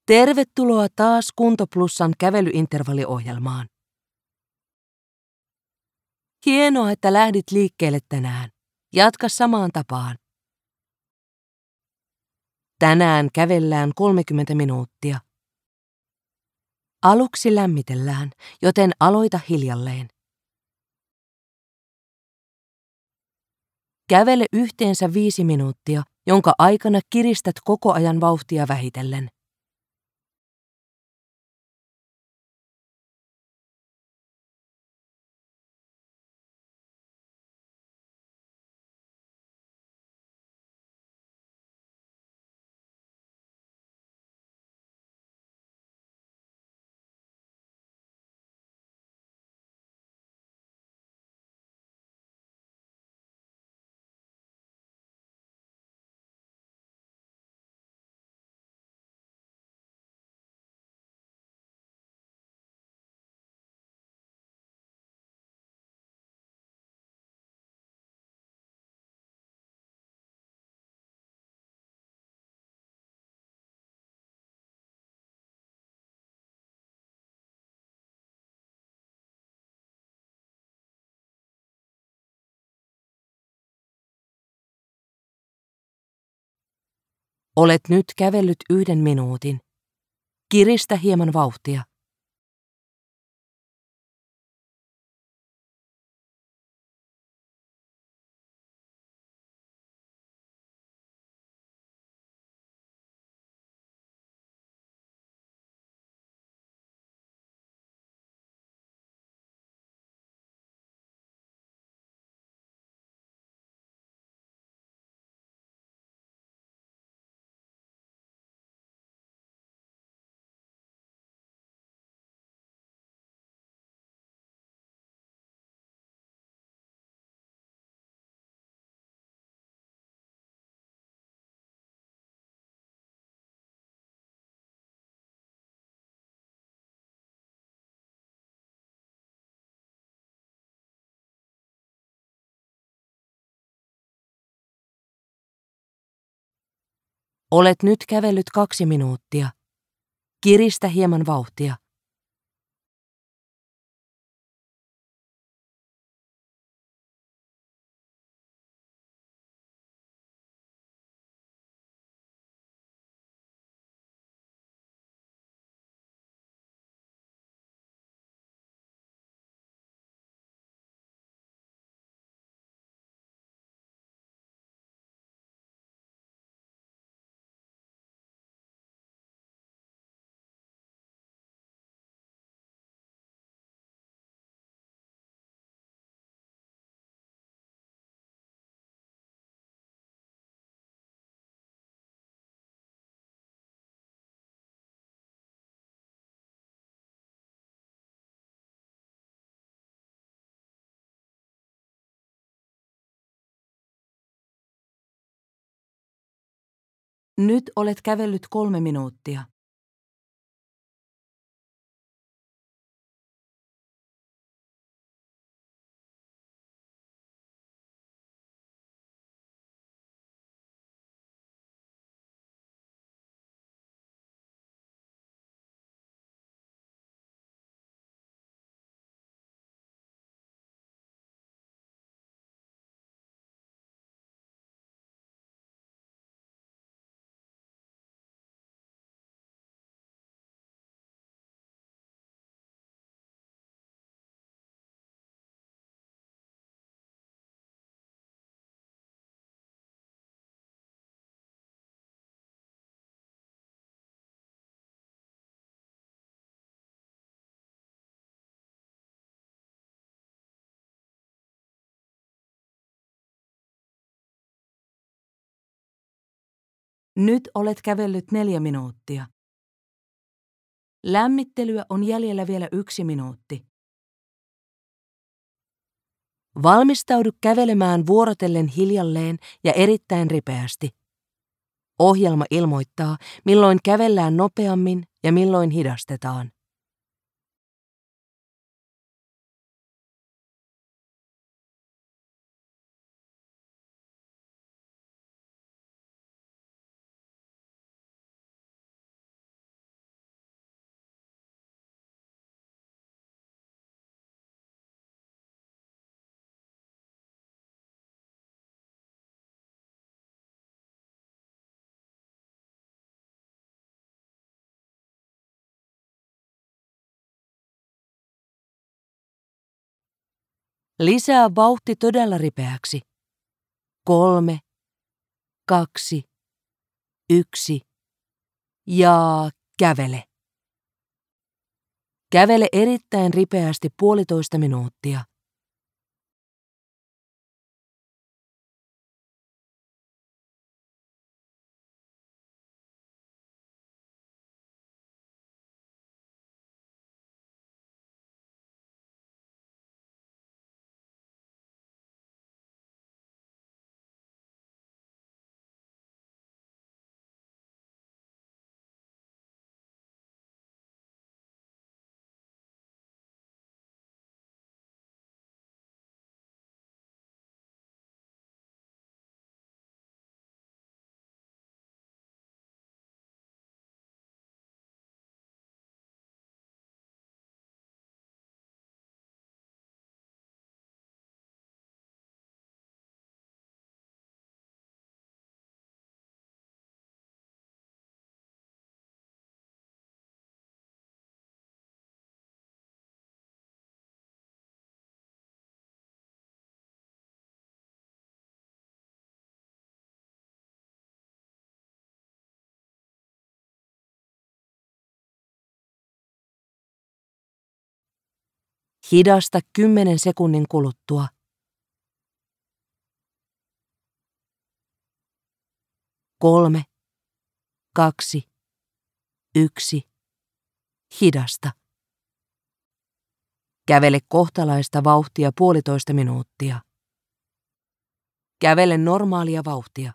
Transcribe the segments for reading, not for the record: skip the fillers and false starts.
Tervetuloa taas Kunto Plusan kävelyintervalliohjelmaan. Hienoa, että lähdit liikkeelle tänään. Jatka samaan tapaan. Tänään kävellään 30 minuuttia. Aluksi lämmitellään, joten aloita hiljalleen. Kävele yhteensä 5 minuuttia, jonka aikana kiristät koko ajan vauhtia vähitellen. Olet nyt kävellyt 1 minuutin. Kiristä hieman vauhtia. Olet nyt kävellyt 2 minuuttia. Kiristä hieman vauhtia. Nyt olet kävellyt 3 minuuttia. Nyt olet kävellyt 4 minuuttia. Lämmittelyä on jäljellä vielä 1 minuutti. Valmistaudu kävelemään vuorotellen hiljalleen ja erittäin ripeästi. Ohjelma ilmoittaa, milloin kävellään nopeammin ja milloin hidastetaan. Lisää vauhti todella ripeäksi. 3, 2, 1 ja kävele. Kävele erittäin ripeästi 1,5 minuuttia. Hidasta 10 sekunnin kuluttua. 3, 2, 1. Hidasta. Kävele kohtalaista vauhtia 1,5 minuuttia. Kävele normaalia vauhtia.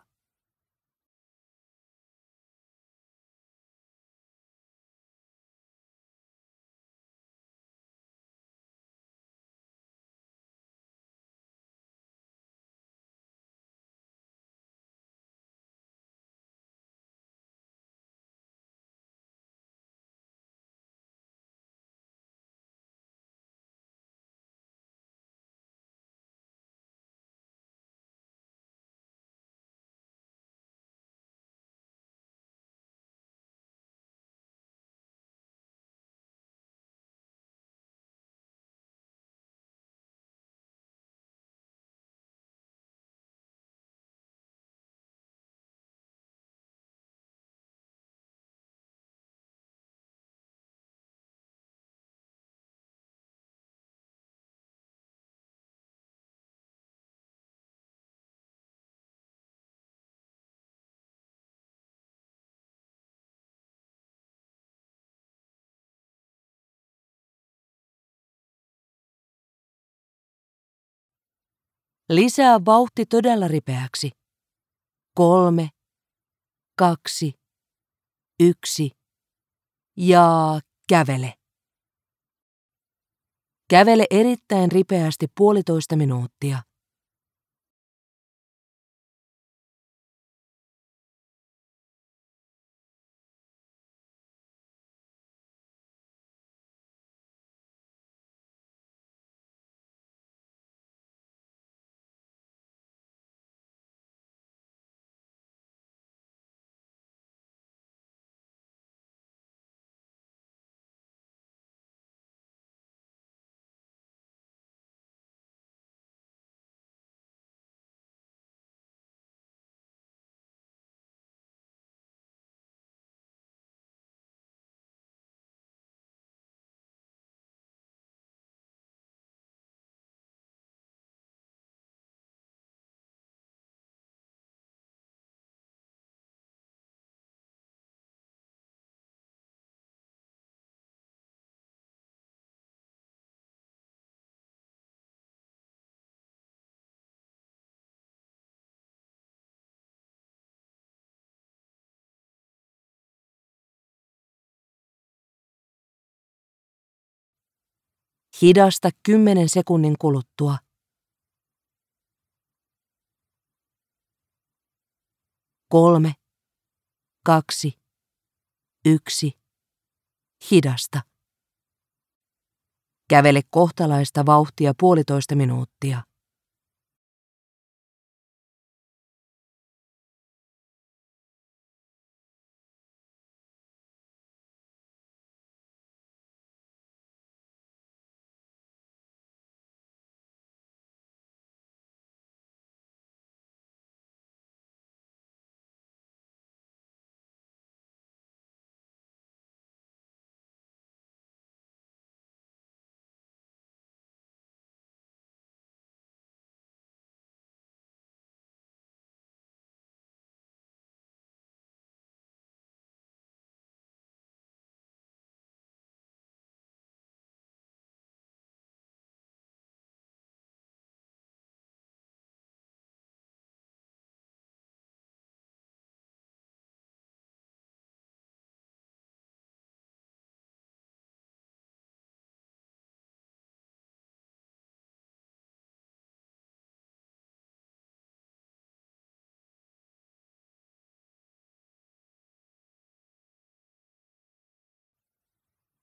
Lisää vauhti todella ripeäksi. 3, 2, 1 ja kävele. Kävele erittäin ripeästi 1,5 minuuttia. Hidasta 10 sekunnin kuluttua. 3, 2, 1. Hidasta. Kävele kohtalaista vauhtia 1,5 minuuttia.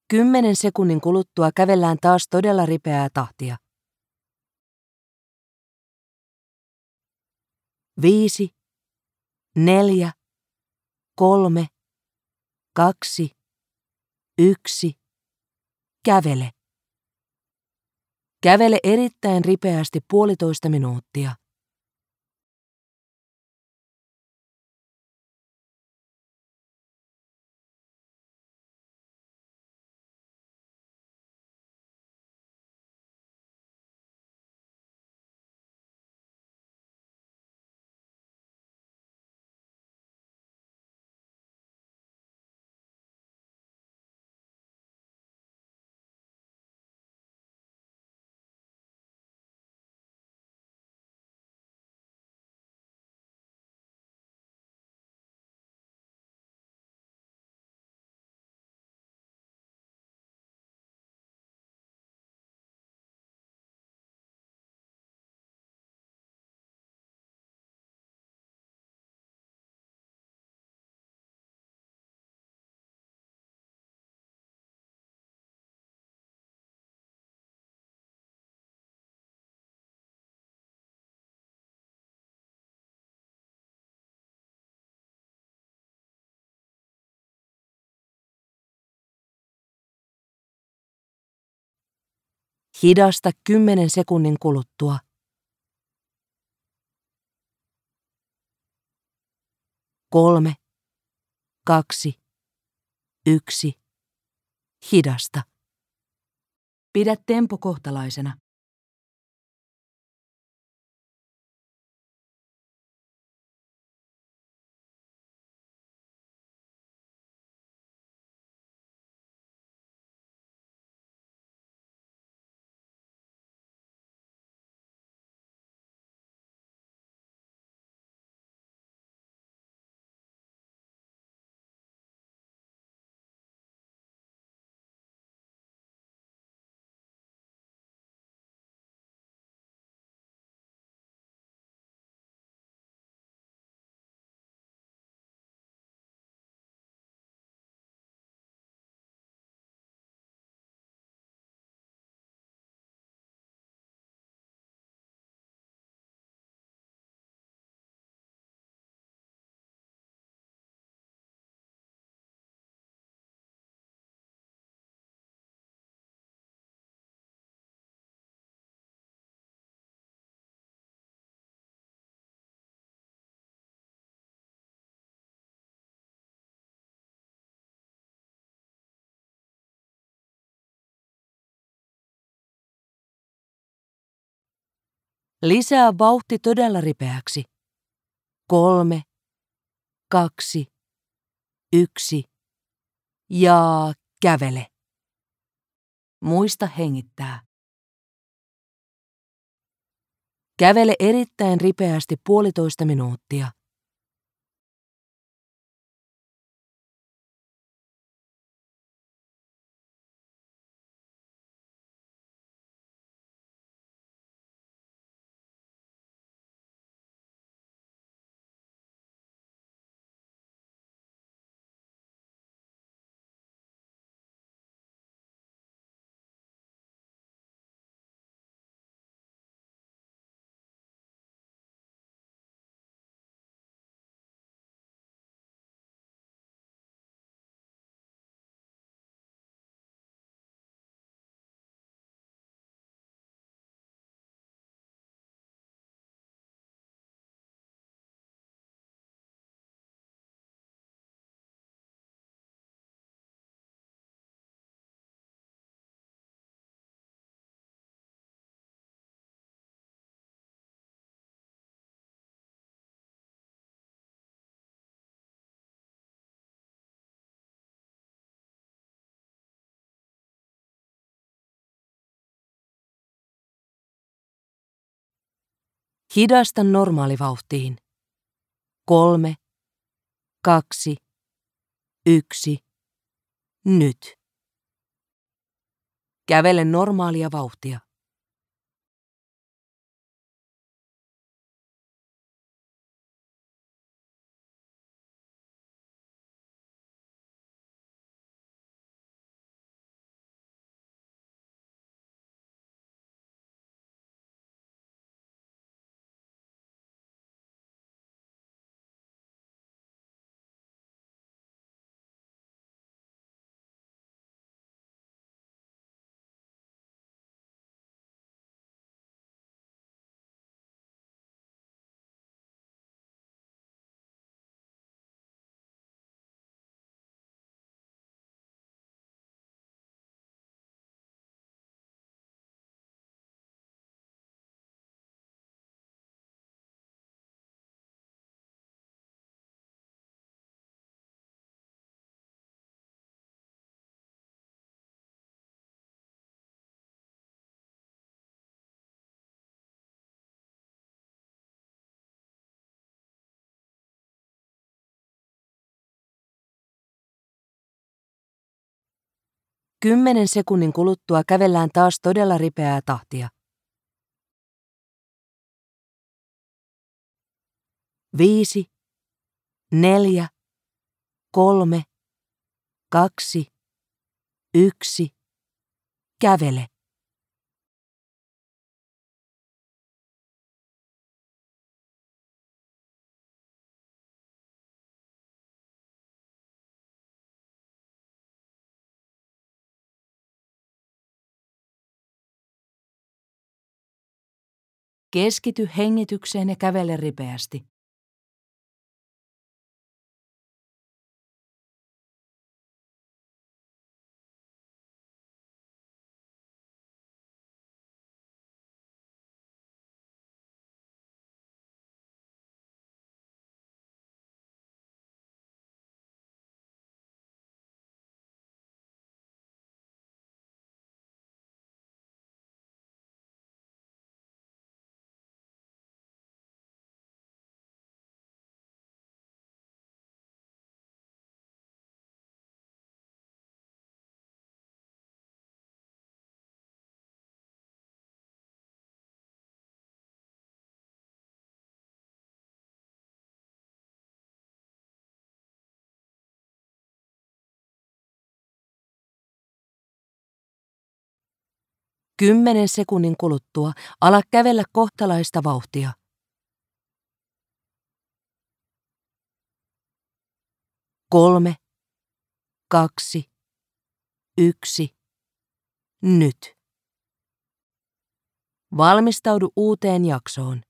10 sekunnin kuluttua kävellään taas todella ripeää tahtia. 5, 4, 3, 2, 1. Kävele. Kävele erittäin ripeästi 1,5 minuuttia. Hidasta 10 sekunnin kuluttua. 3, 2, 1. Hidasta. Pidä tempo kohtalaisena. Lisää vauhti todella ripeäksi. 3, 2, 1. Ja kävele. Muista hengittää. Kävele erittäin ripeästi 1,5 minuuttia. Hidasta normaalivauhtiin. 3, 2, 1. Nyt. Kävele normaalia vauhtia. 10 sekunnin kuluttua kävellään taas todella ripeää tahtia. 5, 4, 3, 2, 1, kävele. Keskity hengitykseen ja kävele ripeästi. Kymmenen sekunnin kuluttua ala kävellä kohtalaista vauhtia. 3, 2, 1, nyt. Valmistaudu uuteen jaksoon.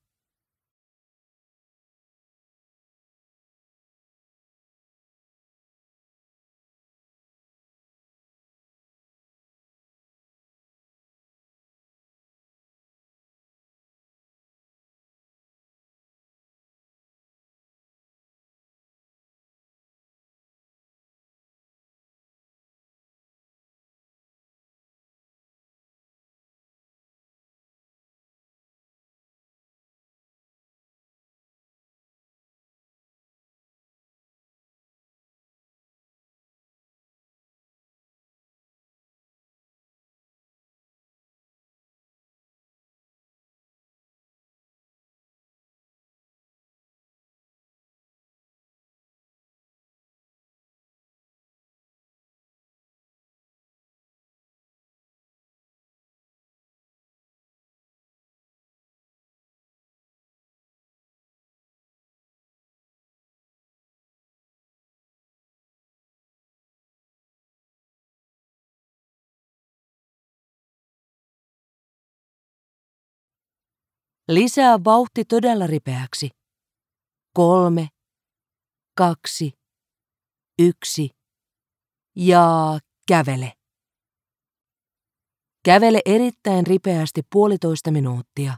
Lisää vauhti todella ripeäksi. 3, 2, 1 ja kävele. Kävele erittäin ripeästi 1,5 minuuttia.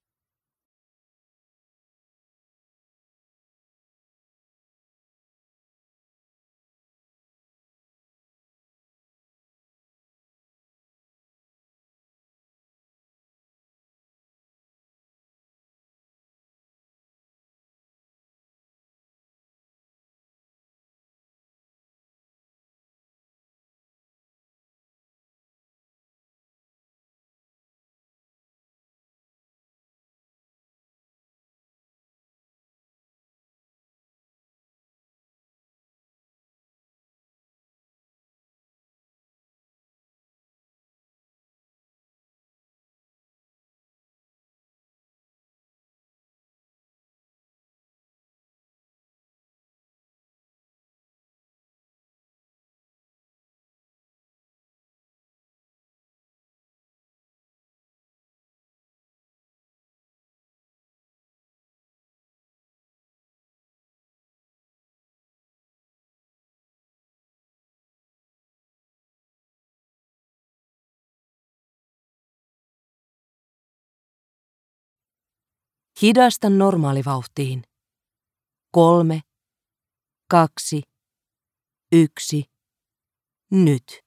Hidasta normaalivauhtiin. 3, 2, 1, nyt.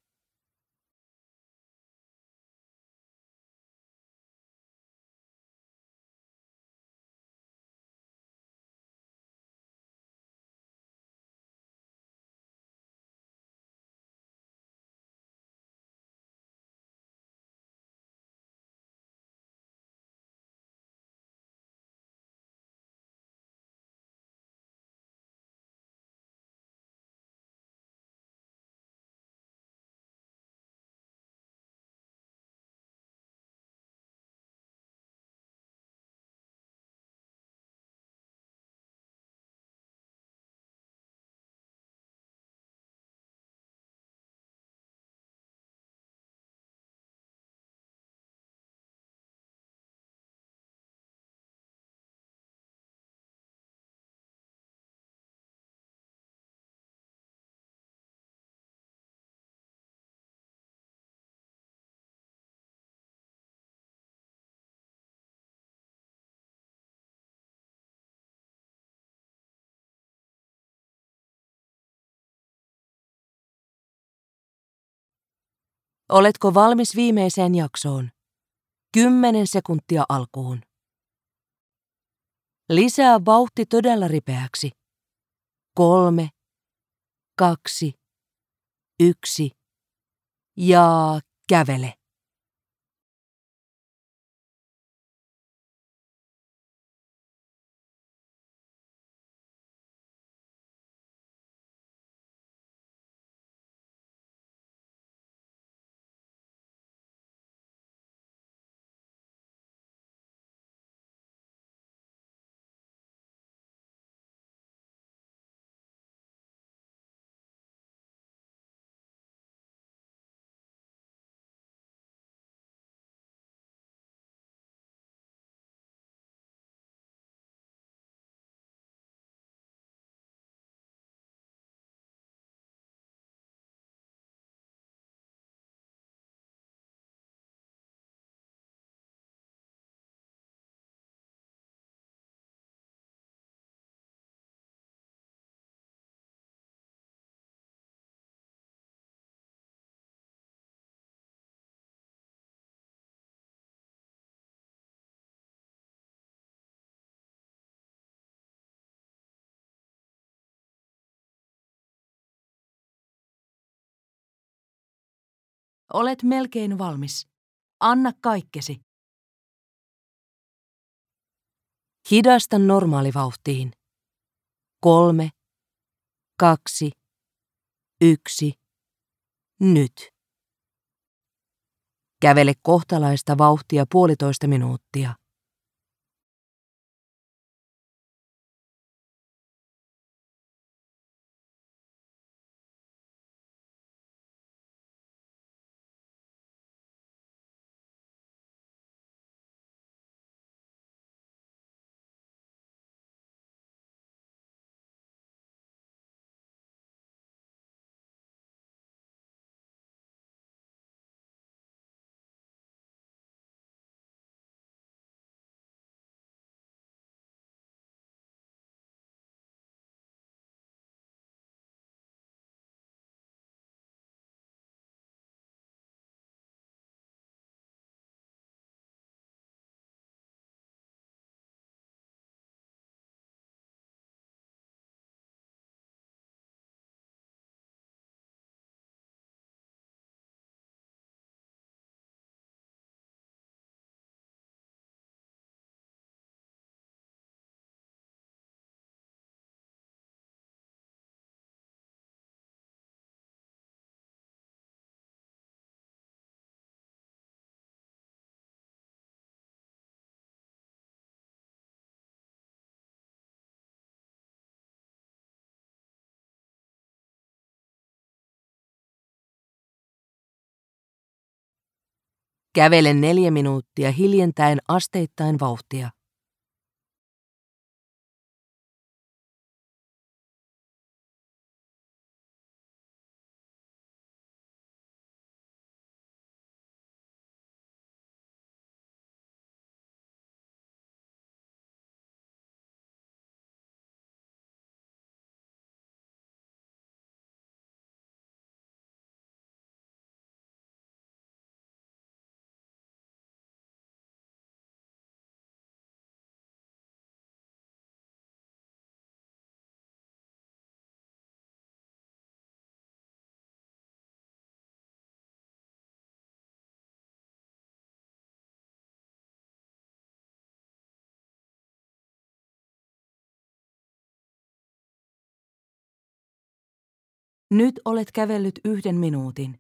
Oletko valmis viimeiseen jaksoon? 10 sekuntia alkuun. Lisää vauhti todella ripeäksi. 3, 2, 1 ja kävele. Olet melkein valmis. Anna kaikkesi. Hidasta normaalivauhtiin. 3, 2, 1. Nyt. Kävele kohtalaista vauhtia 1,5 minuuttia. Kävele 4 minuuttia hiljentäen asteittain vauhtia. Nyt olet kävellyt 1 minuutin.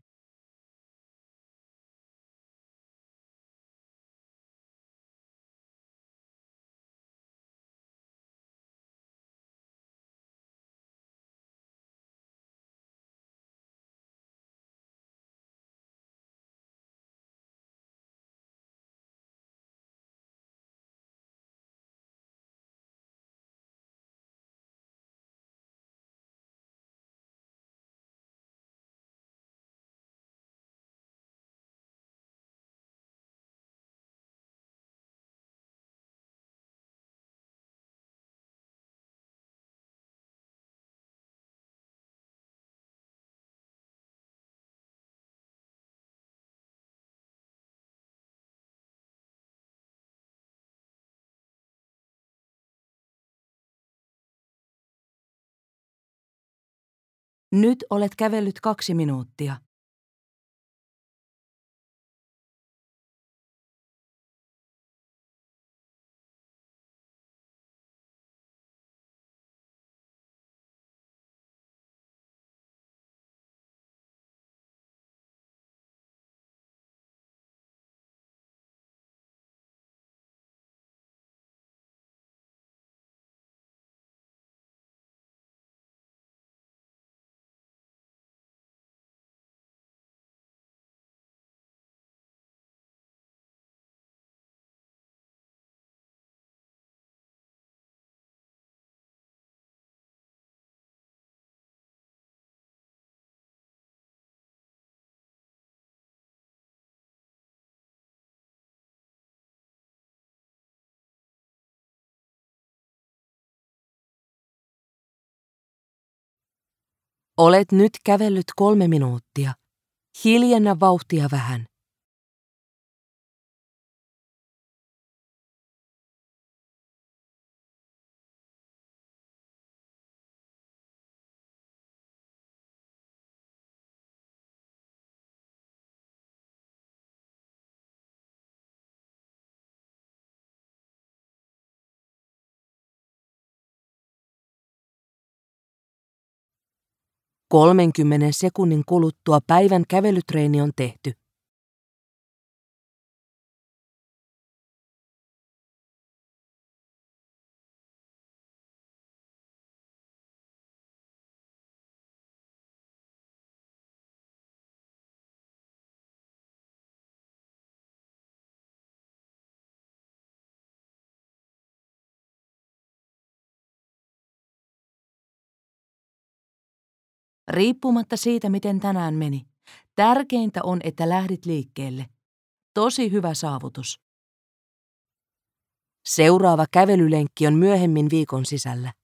Nyt olet kävellyt 2 minuuttia. Olet nyt kävellyt 3 minuuttia. Hiljennä vauhtia vähän. Kolmenkymmenen sekunnin kuluttua päivän kävelytreeni on tehty. Riippumatta siitä, miten tänään meni, tärkeintä on, että lähdit liikkeelle. Tosi hyvä saavutus. Seuraava kävelylenkki on myöhemmin viikon sisällä.